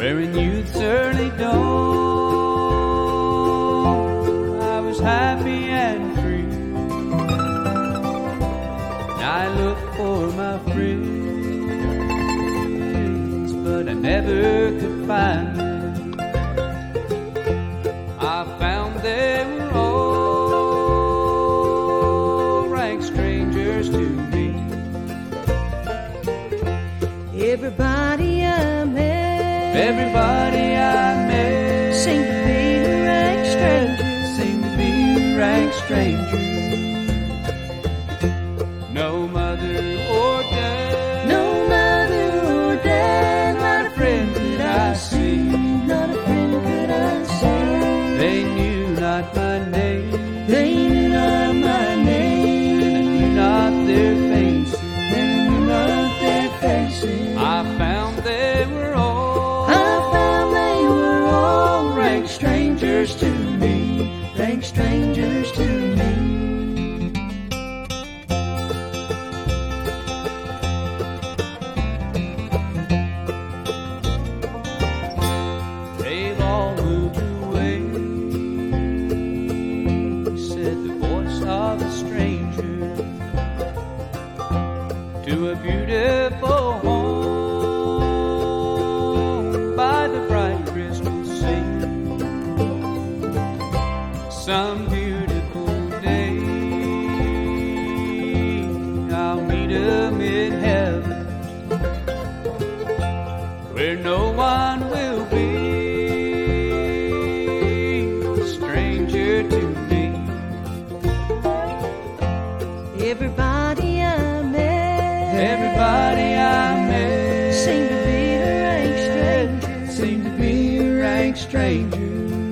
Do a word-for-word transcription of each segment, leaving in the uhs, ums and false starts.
wearing youth's early dawn. I was happy and free. I looked for my friends, but I never could find them. I found they were all rank strangers to me. Everybody I met, everybody I met seemed to be a rank stranger, seemed to be a rank stranger. No mother or dad, no mother or dad, not a friend could I see, not a friend could I see. They knew not my name, they knew not my name, and I knew not their faces, and I knew not their faces. I found they were all, I found they were all rank strangers to me, rank strangers to me. They've all moved away, said the voice of a stranger, to a beautiful home by the bright crystal sea. Some beautiful day I'll meet 'em in heaven, where no one will be a stranger to me. Everybody I met, Everybody I met seemed to be a rank stranger, seemed to be a rank stranger.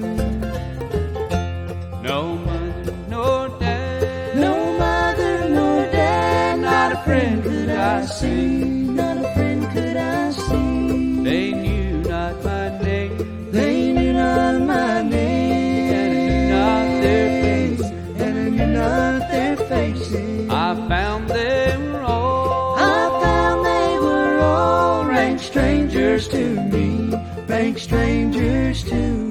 No mother nor dad, no mother nor dad, not a friend could I see. not a friend could I see. They knew not my name, They knew not my name, and I knew not their faces, and I knew not their faces. I found they were all, I found they were all rank strangers to me, rank strangers to me.